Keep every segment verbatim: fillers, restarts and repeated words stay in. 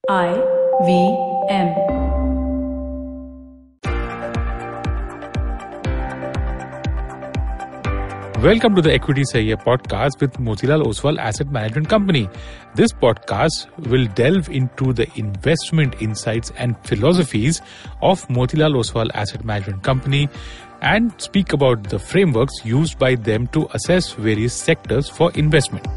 I V M. Welcome to the Equity Sahiye podcast with Motilal Oswal Asset Management Company. This podcast will delve into the investment insights and philosophies of Motilal Oswal Asset Management Company and speak about the frameworks used by them to assess various sectors for investment.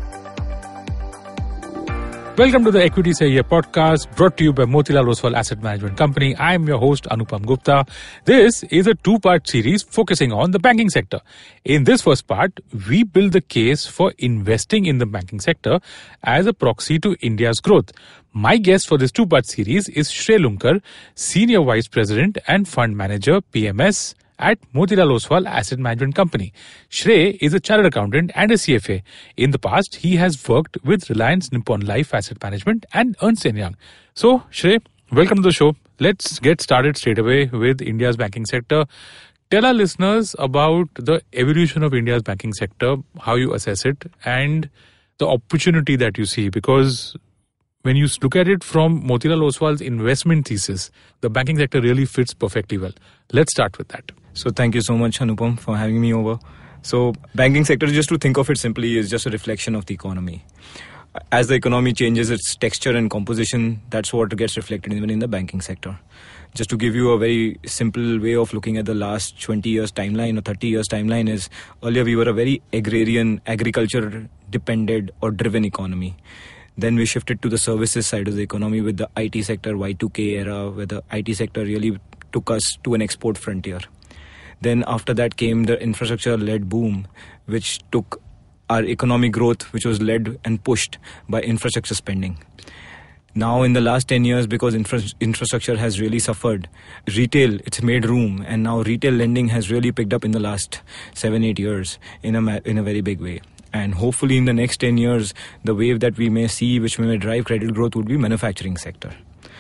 Welcome to the Equity Sahiye podcast brought to you by Motilal Oswal Asset Management Company. I am your host Anupam Gupta. This is a two-part series focusing on the banking sector. In this first part, we build the case for investing in the banking sector as a proxy to India's growth. My guest for this two-part series is Shrey Lunkar, Senior Vice President and Fund Manager P M S at Motilal Oswal Asset Management Company. Shrey is a chartered accountant and a C F A. In the past, he has worked with Reliance Nippon Life Asset Management and Ernst and Young. So, Shrey, welcome to the show. Let's get started straight away with India's banking sector. Tell our listeners about the evolution of India's banking sector, how you assess it, and the opportunity that you see. Because when you look at it from Motilal Oswal's investment thesis, the banking sector really fits perfectly well. Let's start with that. So thank you so much, Anupam, for having me over. So banking sector, just to think of it simply, is just a reflection of the economy. As the economy changes its texture and composition, that's what gets reflected even in the banking sector. Just to give you a very simple way of looking at the last twenty years timeline or thirty years timeline is, earlier we were a very agrarian, agriculture dependent or driven economy. Then we shifted to the services side of the economy with the I T sector, Y two K era, where the I T sector really took us to an export frontier. Then after that came the infrastructure-led boom, which took our economic growth, which was led and pushed by infrastructure spending. Now in the last ten years, because infra- infrastructure has really suffered, retail, it's made room, and now retail lending has really picked up in the last seven, eight years in a, ma- in a very big way. And hopefully in the next ten years, the wave that we may see, which may drive credit growth, would be manufacturing sector.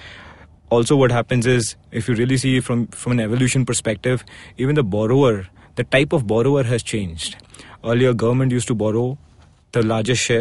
Also what happens is, if you really see from, from an evolution perspective, even the borrower, the type of borrower has changed. Earlier, government used to borrow the largest share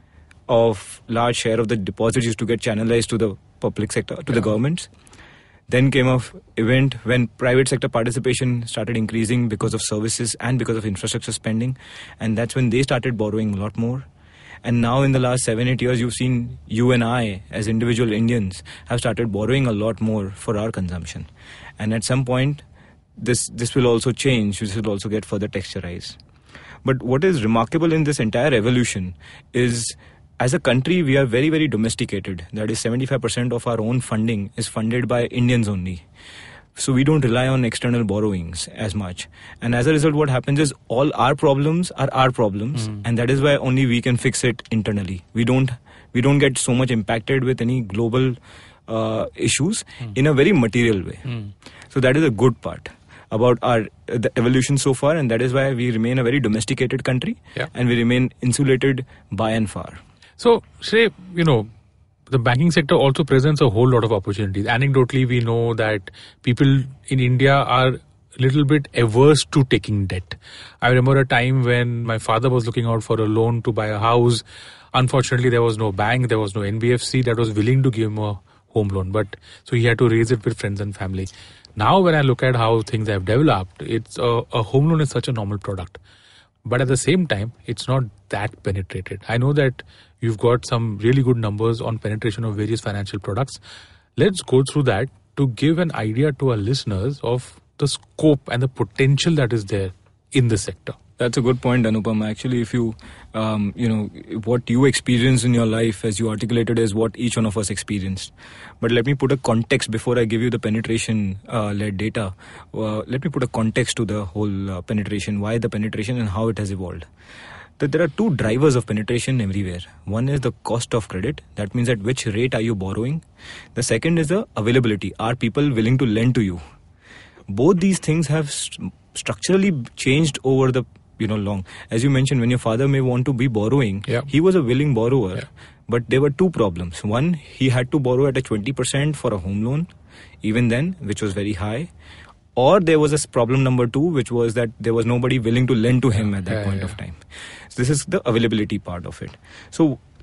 of, large share of the deposits used to get channelized to the public sector, to yeah. the governments. Then came a event when private sector participation started increasing because of services and because of infrastructure spending. And that's when they started borrowing a lot more. And now in the last seven, eight years, you've seen you and I, as individual Indians, have started borrowing a lot more for our consumption. And at some point, this, this will also change. This will also get further texturized. But what is remarkable in this entire evolution is, as a country, we are very, very domesticated. That is, seventy-five percent of our own funding is funded by Indians only. So we don't rely on external borrowings as much. And as a result, what happens is all our problems are our problems. Mm. And that is why only we can fix it internally. We don't we don't get so much impacted with any global uh, issues mm. in a very material way. Mm. So that is a good part about our the evolution so far. And that is why we remain a very domesticated country. Yeah. And we remain insulated by and far. So, Shrey, you know, the banking sector also presents a whole lot of opportunities. Anecdotally, we know that people in India are a little bit averse to taking debt. I remember a time when my father was looking out for a loan to buy a house. Unfortunately, there was no bank, there was no N B F C that was willing to give him a home loan. But so he had to raise it with friends and family. Now, when I look at how things have developed, it's a, a home loan is such a normal product. But at the same time, it's not that penetrated. I know that you've got some really good numbers on penetration of various financial products. Let's go through that to give an idea to our listeners of the scope and the potential that is there in the sector. That's a good point, Anupam. Actually, if you, um, you know, what you experience in your life, as you articulated, is what each one of us experienced. But let me put a context before I give you the penetration-led uh, data. Uh, let me put a context to the whole uh, penetration, why the penetration and how it has evolved. That there are two drivers of penetration everywhere. One is the cost of credit. That means at which rate are you borrowing? The second is the availability. Are people willing to lend to you? Both these things have st- structurally changed over the you know, long. As you mentioned, when your father may want to be borrowing, yeah. he was a willing borrower. Yeah. But there were two problems. One, he had to borrow at a twenty percent for a home loan, even then, which was very high. Or there was a problem number two, which was that there was nobody willing to lend to him at that yeah, point yeah. of time. So this is the availability part of it. So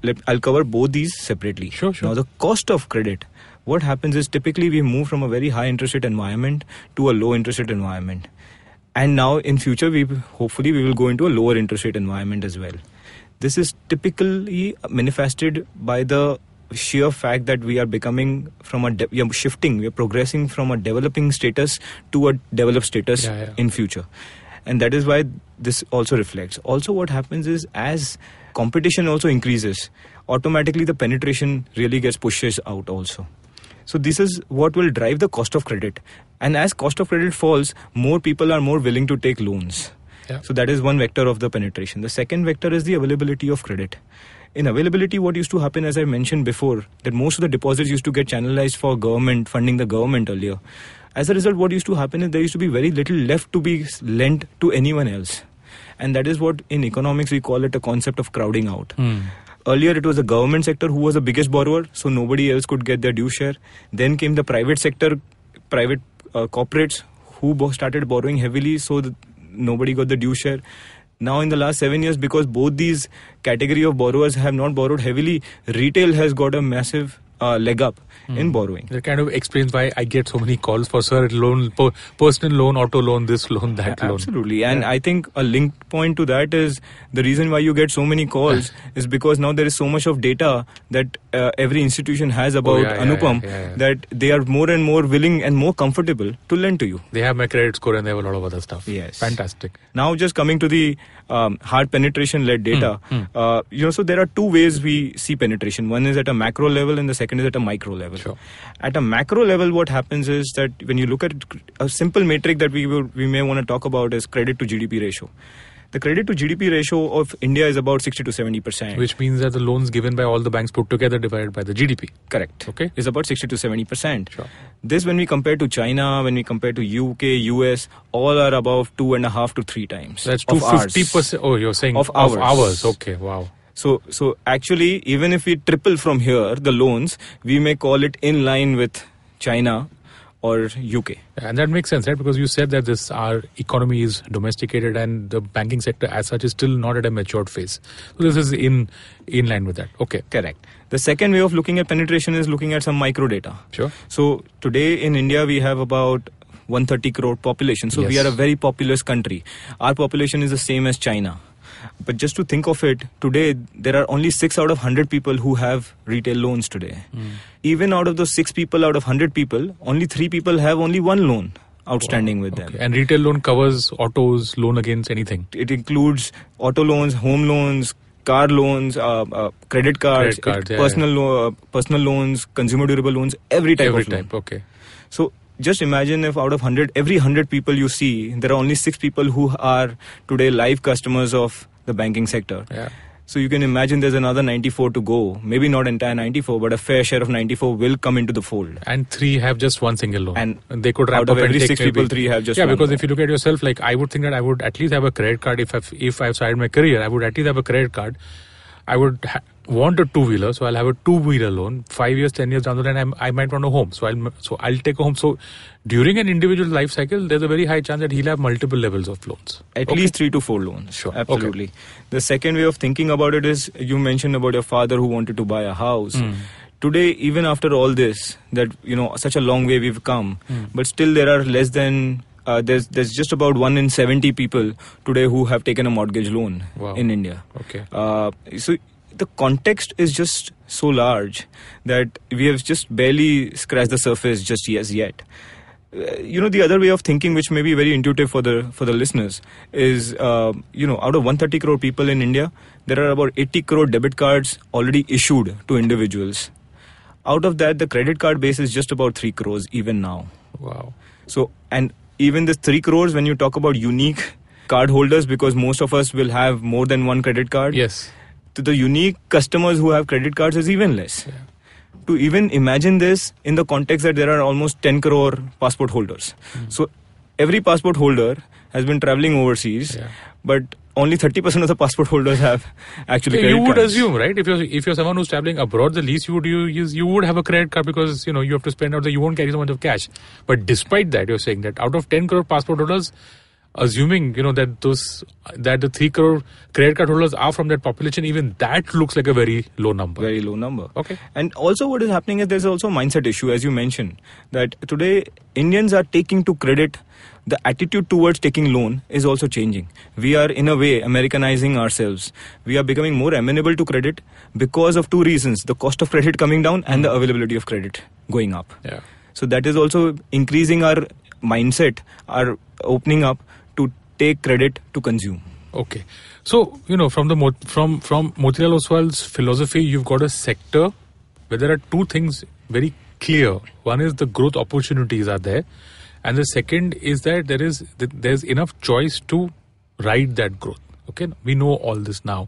let, I'll cover both these separately. Sure, sure. Now, the cost of credit. What happens is typically we move from a very high interest rate environment to a low interest rate environment. And now in future, we hopefully we will go into a lower interest rate environment as well. This is typically manifested by the sheer fact that we are becoming from a, de- we are shifting, we are progressing from a developing status to a developed status yeah, yeah. in future. And that is why this also reflects. Also what happens is as competition also increases, automatically the penetration really gets pushes out also. So this is what will drive the cost of credit. And as cost of credit falls, more people are more willing to take loans. Yeah. So that is one vector of the penetration. The second vector is the availability of credit. In availability, what used to happen, as I mentioned before, that most of the deposits used to get channelized for government, funding the government earlier. As a result, what used to happen is there used to be very little left to be lent to anyone else. And that is what in economics we call it a concept of crowding out. Mm. Earlier, it was the government sector who was the biggest borrower, so nobody else could get their due share. Then came the private sector, private uh, corporates who bo- started borrowing heavily, so the, nobody got the due share. Now, in the last seven years, because both these category of borrowers have not borrowed heavily, retail has got a massive uh, leg up mm. in borrowing. That kind of explains why I get so many calls for sir loan, per, personal loan, auto loan, this loan, that yeah, loan. Absolutely. And yeah. I think a linked point to that is the reason why you get so many calls is because now there is so much of data that uh, every institution has about oh, yeah, Anupam yeah, yeah, yeah. that they are more and more willing and more comfortable to lend to you. They have my credit score and they have a lot of other stuff. Yes. Fantastic. Now just coming to the um, hard penetration led data, mm, mm. Uh, you know, so there are two ways we see penetration. One is at a macro level and the second is at a micro level. Sure. At a macro level, what happens is that when you look at a simple metric that we will, we may want to talk about is credit to G D P ratio. The credit to G D P ratio of India is about sixty to seventy percent. Which means that the loans given by all the banks put together divided by the G D P. Correct. Okay. Is about sixty to seventy percent. Sure. This when we compare to China, when we compare to U K, U S, all are above two and a half to three times. That's two hundred fifty percent. Oh, you're saying of, of ours. hours. Okay, wow. So, so actually, even if we triple from here, the loans, we may call it in line with China or U K. And that makes sense, right? Because you said that this our economy is domesticated and the banking sector as such is still not at a matured phase. So this is in in line with that. Okay. Correct. The second way of looking at penetration is looking at some micro data. Sure. So today in India, we have about one hundred thirty crore population. So yes. we are a very populous country. Our population is the same as China. But just to think of it, today there are only six out of one hundred people who have retail loans today. Mm. Even out of those six people out of one hundred people, only three people have only one loan outstanding wow. with okay. them. And retail loan covers autos, loan against anything? It includes auto loans, home loans, car loans, uh, uh, credit cards, credit cards it, yeah, personal, yeah. Lo- uh, personal loans, consumer durable loans, every type every of loan. type, okay. So just imagine if out of one hundred, every one hundred people you see, there are only six people who are today live customers of the banking sector. Yeah. So you can imagine there's another ninety-four to go. Maybe not entire ninety-four, but a fair share of ninety-four will come into the fold. And three have just one single loan. And, and they could wrap out of up every and take six maybe, people, three have just yeah, one. Yeah, because loan. if you look at yourself, like I would think that I would at least have a credit card if I've, if I've started my career. I would at least have a credit card. I would ha- want a two-wheeler, so I'll have a two-wheeler loan. Five years, ten years down the line, I'm, I might want a home, so I'll so I'll take a home. So during an individual life cycle, there's a very high chance that he'll have multiple levels of loans. At okay. least three to four loans. Sure, absolutely. Okay. The second way of thinking about it is you mentioned about your father who wanted to buy a house. Mm. Today, even after all this, that you know, such a long way we've come, mm. but still there are less than. Uh, there's there's just about one in seventy people today who have taken a mortgage loan wow. in India. Okay. Uh, so the context is just so large that we have just barely scratched the surface just as yet. Uh, you know, the other way of thinking, which may be very intuitive for the for the listeners, is uh, you know, out of one hundred thirty crore people in India, there are about eighty crore debit cards already issued to individuals. Out of that, the credit card base is just about three crores even now. Wow. So, and even this three crores, when you talk about unique card holders, because most of us will have more than one credit card. Yes. To the unique customers who have credit cards is even less. Yeah. To even imagine this in the context that there are almost ten crore passport holders. Mm. So every passport holder has been traveling overseas, yeah. but only thirty percent of the passport holders have actually yeah, credit you would cards. assume, right? If you're if you're someone who's traveling abroad, the least you would you use you would have a credit card because you know you have to spend out the you won't carry so much of cash. But despite that, you're saying that out of ten crore passport holders, assuming, you know, that those that the three crore credit card holders are from that population, even that looks like a very low number. Very low number. Okay. And also what is happening is there's also a mindset issue, as you mentioned, that today Indians are taking to credit. The attitude towards taking loan is also changing. We are, in a way, Americanizing ourselves. We are becoming more amenable to credit because of two reasons: the cost of credit coming down mm. and the availability of credit going up. Yeah. So that is also increasing our mindset, our opening up to take credit to consume. Okay. So, you know, from the from from Motilal Oswal's philosophy, you've got a sector where there are two things very clear. One is the growth opportunities are there. And the second is that there is there's enough choice to ride that growth. Okay, we know all this now,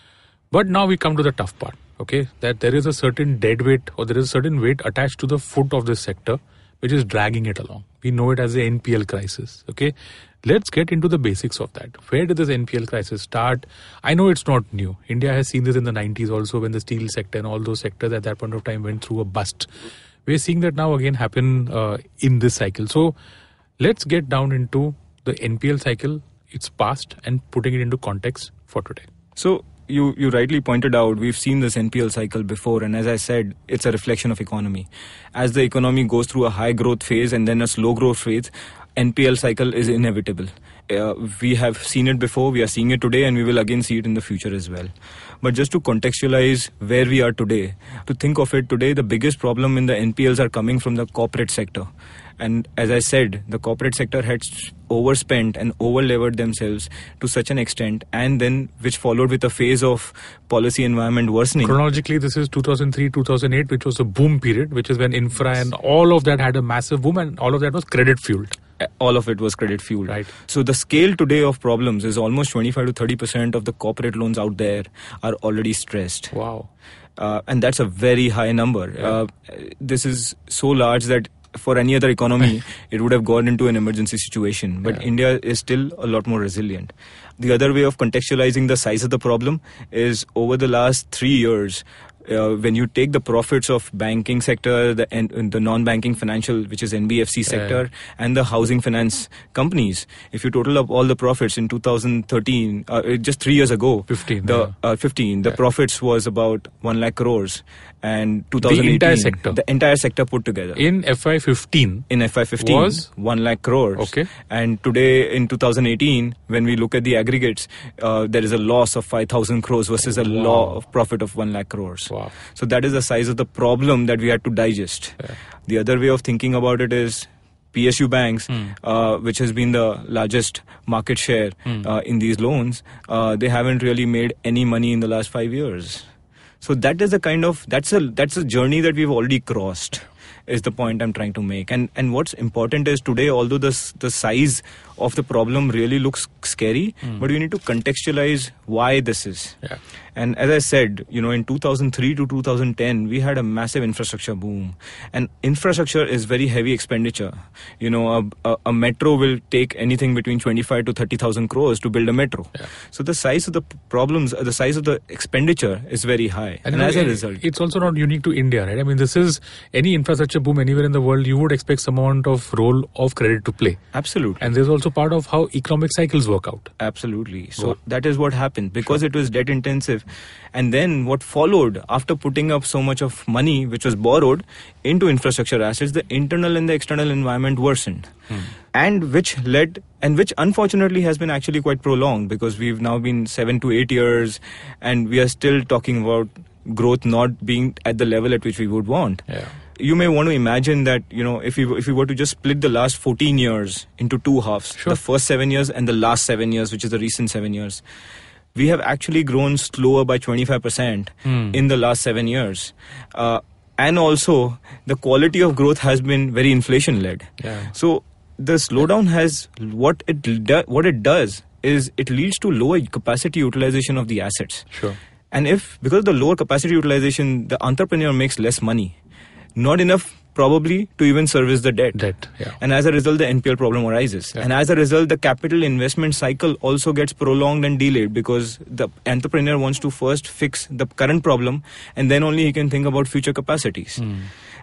but now we come to the tough part. Okay, that there is a certain dead weight or there is a certain weight attached to the foot of this sector, which is dragging it along. We know it as the N P L crisis. Okay, let's get into the basics of that. Where did this N P L crisis start? I know it's not new. India has seen this in the nineties also, when the steel sector and all those sectors at that point of time went through a bust. We're seeing that now again happen uh, in this cycle. So let's get down into the N P L cycle, its past, and putting it into context for today. So you, you rightly pointed out, we've seen this N P L cycle before, and as I said, it's a reflection of economy. As the economy goes through a high growth phase and then a slow growth phase, N P L cycle is inevitable. Uh, we have seen it before, we are seeing it today, and we will again see it in the future as well. But just to contextualize where we are today, to think of it today, the biggest problem in the N P Ls are coming from the corporate sector. And as I said, the corporate sector had overspent and over-levered themselves to such an extent, and then which followed with a phase of policy environment worsening. Chronologically, this is two thousand three, two thousand eight, which was a boom period, which is when infra and all of that had a massive boom, and all of that was credit-fueled. All of it was credit fueled. Right. So the scale today of problems is almost twenty-five to thirty percent of the corporate loans out there are already stressed. Wow. Uh, and that's a very high number. Yeah. Uh, this is so large that for any other economy, it would have gone into an emergency situation. But yeah. India is still a lot more resilient. The other way of contextualizing the size of the problem is over the last three years, Uh, when you take the profits of banking sector, the and the non-banking financial, which is N B F C sector, yeah. and the housing finance companies, if you total up all the profits in two thousand thirteen, uh, just three years ago, fifteen, the yeah. uh, fifteen, the yeah. profits was about one lakh crores, and two thousand eighteen, the entire sector, the entire sector put together in F Y fifteen, in F Y fifteen was one lakh crores. Okay, and today in two thousand eighteen, when we look at the aggregates, uh, there is a loss of five thousand crores versus a wow. law of profit of one lakh crores. Wow. So that is the size of the problem that we had to digest. Yeah. The other way of thinking about it is P S U banks, mm. uh, which has been the largest market share mm. uh, in these loans, uh, they haven't really made any money in the last five years. So that is a kind of, that's a that's a journey that we've already crossed, is the point I'm trying to make. And and what's important is today, although the, the size of the problem really looks scary, mm. but we need to contextualize why this is. Yeah. And as I said, you know, in two thousand three to two thousand ten, we had a massive infrastructure boom. And infrastructure is very heavy expenditure. You know, a, a, a metro will take anything between twenty-five to thirty thousand crores to build a metro. Yeah. So the size of the problems, the size of the expenditure is very high. And, and as it, a result, it's also not unique to India, right? I mean, this is any infrastructure boom anywhere in the world, you would expect some amount of role of credit to play. Absolutely. And there's also part of how economic cycles work out. Absolutely. So what? that is what happened because sure. it was debt intensive. And then what followed after putting up so much of money which was borrowed into infrastructure assets, the internal and the external environment worsened. Hmm. And which led, and which unfortunately has been actually quite prolonged, because we've now been seven to eight years and we are still talking about growth not being at the level at which we would want. Yeah. You may want to imagine that, you know, if we if we were to just split the last fourteen years into two halves, sure. the first seven years and the last seven years, which is the recent seven years, we have actually grown slower by twenty-five percent mm. in the last seven years. Uh, and also, the quality of growth has been very inflation-led. Yeah. So, the slowdown has, what it do, what it does is it leads to lower capacity utilization of the assets. Sure. And if, because of the lower capacity utilization, the entrepreneur makes less money, not enough probably to even service the debt. Debt, yeah. And as a result, the N P L problem arises. Yeah. And as a result, the capital investment cycle also gets prolonged and delayed, because the entrepreneur wants to first fix the current problem and then only he can think about future capacities. Mm. And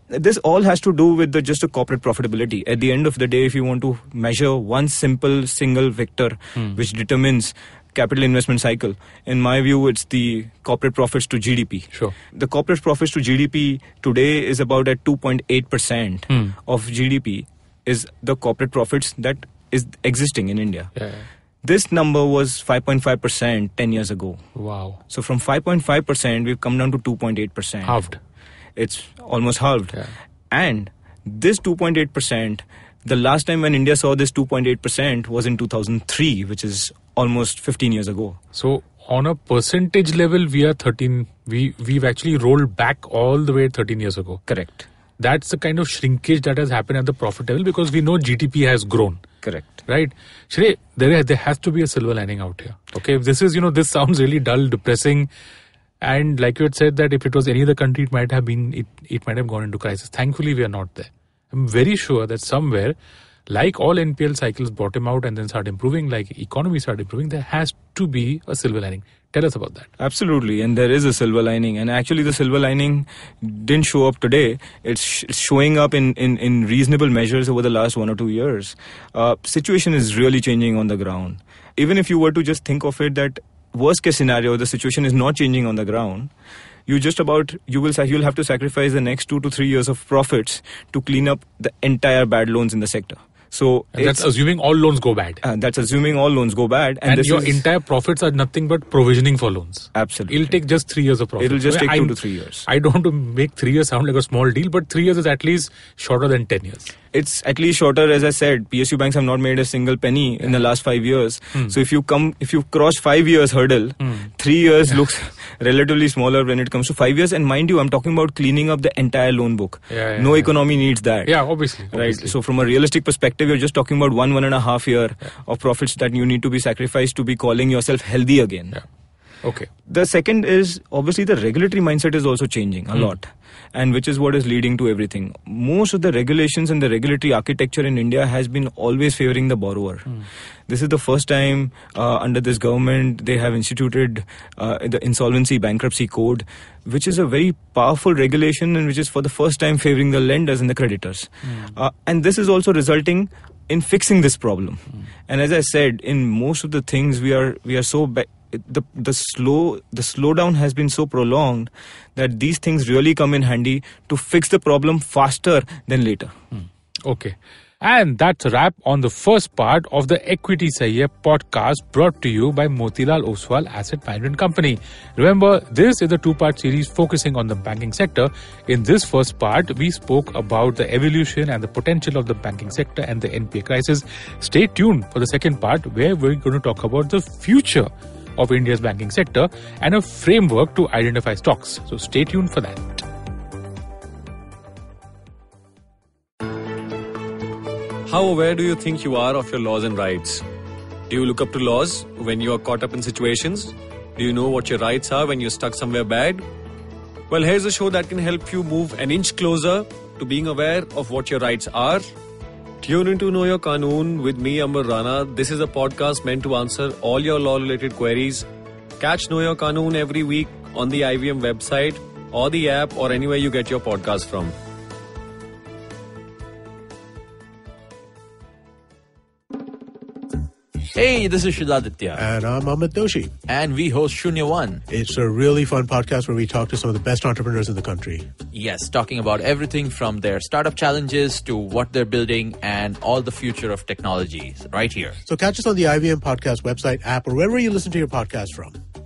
this all has to do with the just a corporate profitability. At the end of the day, if you want to measure one simple single vector Hmm. which determines capital investment cycle, in my view, it's the corporate profits to G D P. Sure. The corporate profits to G D P today is about at two point eight percent Hmm. of G D P is the corporate profits that is existing in India. Yeah. This number was five point five percent ten years ago. Wow. So from five point five percent, we've come down to two point eight percent. Halved. It's almost halved. Yeah. And this two point eight percent, the last time when India saw this two point eight percent was in two thousand three, which is almost fifteen years ago. So on a percentage level, we are thirteen. We we've actually rolled back all the way thirteen years ago. Correct. That's the kind of shrinkage that has happened at the profit level because we know G D P has grown. Correct. Right? Shrey, there there has to be a silver lining out here. Okay, if this is, you know, this sounds really dull, depressing. And like you had said that if it was any other country, it might have been, it, it might have gone into crisis. Thankfully, we are not there. I'm very sure that somewhere, like all N P L cycles bottom out and then start improving, like economy start improving, there has to be a silver lining. Tell us about that. Absolutely, and there is a silver lining. And actually, the silver lining didn't show up today. It's sh- showing up in, in, in reasonable measures over the last one or two years. Uh, situation is really changing on the ground. Even if you were to just think of it that worst case scenario, the situation is not changing on the ground. You just about you will you'll have to sacrifice the next two to three years of profits to clean up the entire bad loans in the sector. So And that's assuming all loans go bad. Uh, that's assuming all loans go bad, and, And, this your is, entire profits are nothing but provisioning for loans. absolutely. It'll take just three years of profit. It'll just I mean, take two I'm- to three years. I don't want to make three years sound like a small deal, but three years is at least shorter than ten years. It's at least shorter, as I said. P S U banks have not made a single penny in the last five years. Hmm. So if you come, if you cross five years hurdle, Hmm. three years looks relatively smaller when it comes to five years. And mind you, I'm talking about cleaning up the entire loan book. Yeah, yeah, no yeah. economy needs that. Yeah, obviously. Right. obviously. So from a realistic perspective, you're just talking about one, one and a half year of profits that you need to be sacrificed to be calling yourself healthy again. Yeah. Okay. The second is obviously the regulatory mindset is also changing a Hmm. lot, and which is what is leading to everything. Most of the regulations and the regulatory architecture in India has been always favoring the borrower. Hmm. This is the first time uh, under this government they have instituted uh, the insolvency bankruptcy code, which is a very powerful regulation and which is for the first time favoring the lenders and the creditors. Hmm. Uh, and this is also resulting in fixing this problem. Hmm. And as I said, in most of the things we are we are so ba- the the slow the slowdown has been so prolonged that these things really come in handy to fix the problem faster than later. Okay. And that's a wrap on the first part of the Equity Sahi Hai podcast brought to you by Motilal Oswal Asset Management Company. Remember, this is a two-part series focusing on the banking sector. In this first part, we spoke about the evolution and the potential of the banking sector and the N P A crisis. Stay tuned for the second part where we're going to talk about the future of India's banking sector and a framework to identify stocks. So stay tuned for that. How aware do you think you are of your laws and rights? Do you look up to laws when you are caught up in situations? Do you know what your rights are when you're stuck somewhere bad? Well, here's a show that can help you move an inch closer to being aware of what your rights are. Tune into Know Your Qanoon with me, Amber Rana. This is a podcast meant to answer all your law-related queries. Catch Know Your Qanoon every week on the I V M website or the app or anywhere you get your podcast from. Hey, this is Shridaditya. And I'm Amit Doshi. And we host Shunya One. It's a really fun podcast where we talk to some of the best entrepreneurs in the country. Yes, talking about everything from their startup challenges to what they're building and all the future of technology right here. So catch us on the I V M Podcast website, app, or wherever you listen to your podcast from.